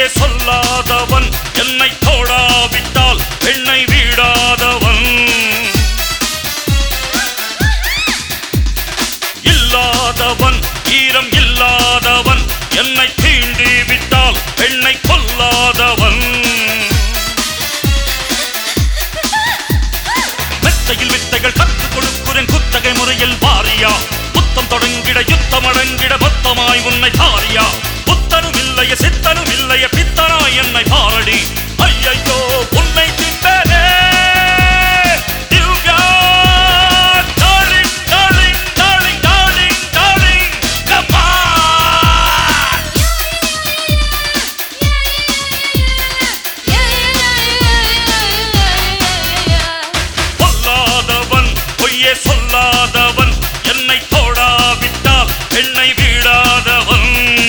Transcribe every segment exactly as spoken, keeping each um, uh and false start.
பொய்யே சொல்லாதவன் என்னை தோடாவிட்டால் பெண்ணை வீடாதவன் இல்லாதவன் ஈரம் இல்லாதவன் என்னை தீண்டி விட்டால் பெண்ணை கொல்லாதவன் மெத்தையில் வித்தைகள் கற்றுக் கொடுக்குறேன் குத்தகை முறையில் வாரியா புத்தம் தொடங்கிட யுத்தம் அடங்கிட மொத்தமாய் உன்னை தாரியா புத்தனும் இல்லைய சித்தனும் இல்லைய பித்தனாய் என்னை பாரடி ஐயையோ உன்னை திம்பேனே Divya darling darling darling darling darling come on பொல்லாதவன் பொய்யே சொல்லாதவன் என்னை தோடாவிட்டால் பெண்ணை வீடாதவன்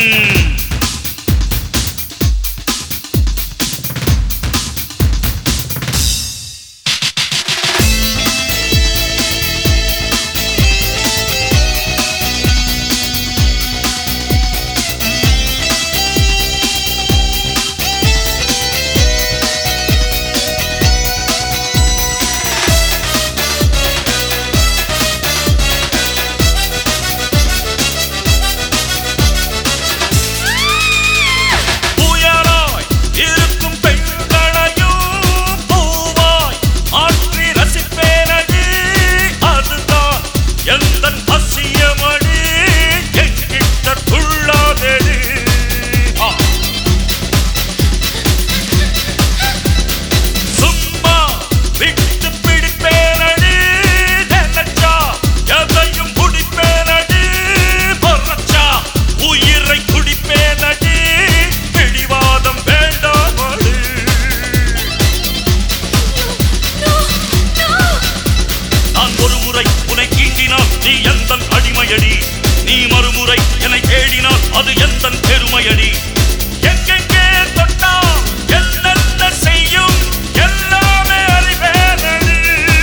நீ மறுமுறை என்னை தேடினால் அது எந்தன் பெருமையடி எங்கெங்கே தொட்டால் என்னென்ன செய்யும் எல்லாமே அறிவேனடி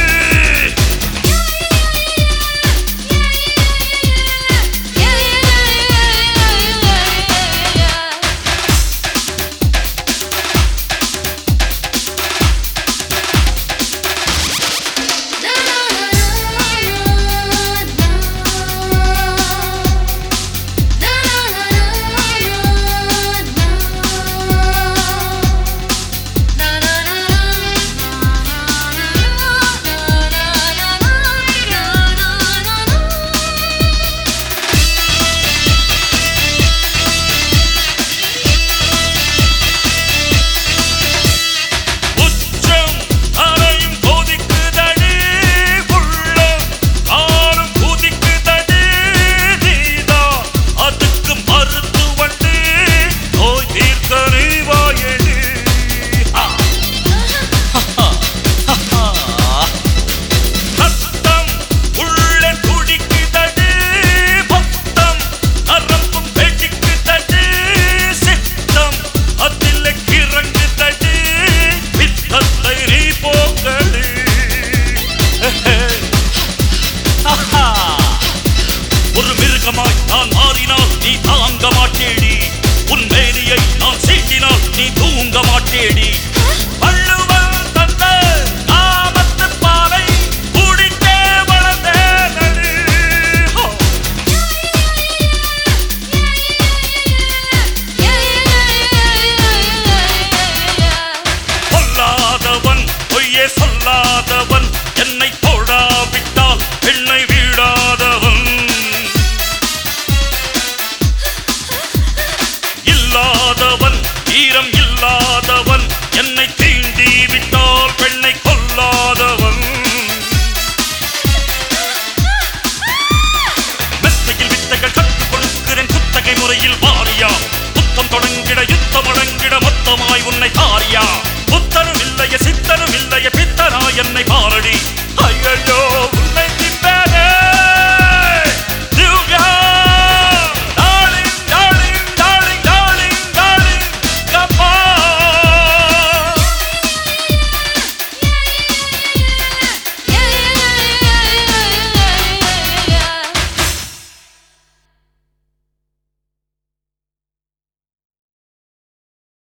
நான் மாறினால் நீ தாங்க மாட்டேடி உன் மேனியை நான் சீட்டினால் நீ தூங்க மாட்டேடி வள்ளுவன் தந்த காமத்து பாலை குடித்தே வளர்ந்தேனடி பொல்லாதவன் பொய்யே சொல்லாதவன் என்னை தோடாவிட்டால் பெண்ணை வீடாதவன் இல்லாதவன் ஈரம் இல்லாதவன் என்னை தீண்டி விட்டால் பெண்ணை கொல்லாதவன் மெத்தையில் வித்தைகள் கற்றுக் கொடுக்கிறேன் குத்தகை முறையில் வாரியா புத்தம் தொடங்கிட யுத்தம் அடங்கிட மொத்தமாய் உன்னை தாரியா புத்தனும் இல்லைய சித்தனும் இல்லைய பித்தனாய் என்னை பாரடி ஐயையோ உன்னை